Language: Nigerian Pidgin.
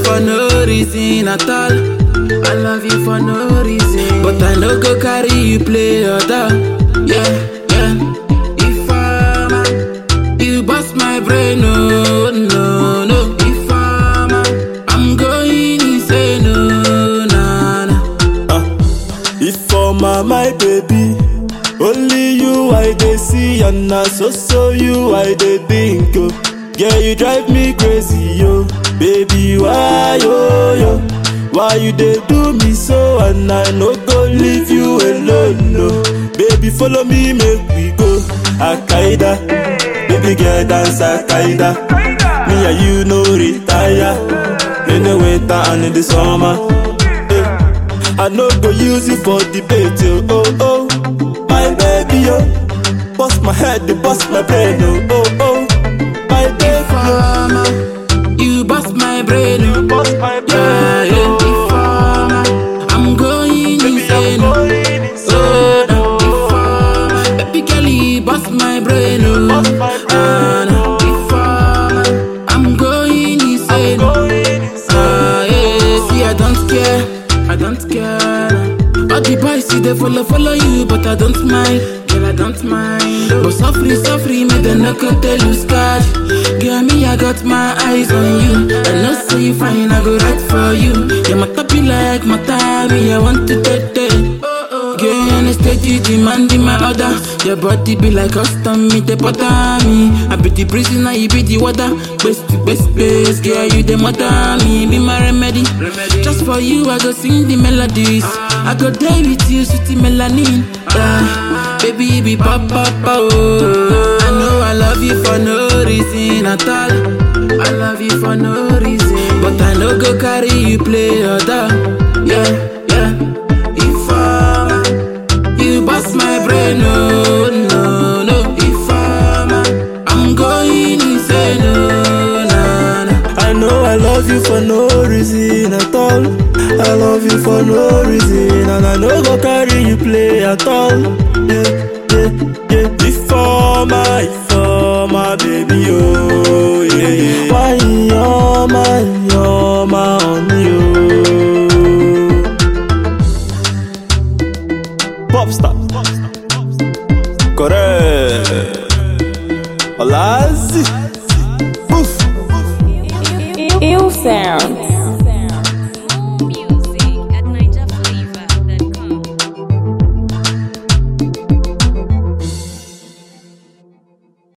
for no reason at all. I love you for no reason, but I no go carry you play other. Yeah, yeah. If you bust my brain, no, no, no. If I'm going insane, no, nah, nah. If for my baby, only you I dey see, and na so you I dey think, oh. Yeah, you drive me crazy, yo. Baby, why, yo? Why you dey do me so, and I no go leave you alone, no. Baby, follow me, make we go Al-Qaeda. Baby girl, dance Al-Qaeda. Me and you no retire. In the winter and in the summer. I no go use you for debate, yo. Oh, oh, my baby, yo. Bust my head, they bust my brain, oh, oh. My baby, you bust my brain, you bust my brain, yeah, yeah. If I'm going insane, baby girl, you bust my brain, if I'm going insane, yeah. See, I don't care. All the boys see they follow you, but I don't mind. Girl, I don't mind. But suffer, make them not go tell you scared. Girl, me, I got my eyes on you. I know say you fine, I go right for you. Yeah, my top be like my time, I want to take it. Girl, on the stage, you demanding my order. Your body be like custom, me, they butter me. I be the prisoner, you be the water. Best to best, girl, you the mother me. Be my remedy. Just for you, I go sing the melodies. I go die with you, sweetie melanin. Baby, be papa, oh. I know I love you for no reason at all. I love you for no reason, but I no go carry you play other. Yeah, yeah. If you bust my brain, no, no, no. If I'm going insane, no, nah, nah. I know I love you for no reason at all. I love you for no reason, and I no go carry you play at all. Yeah, yeah, yeah. Before my baby, oh, yeah, yeah. Why you're my honey, oh. Popstar, correct. Olazi, Ill Sound.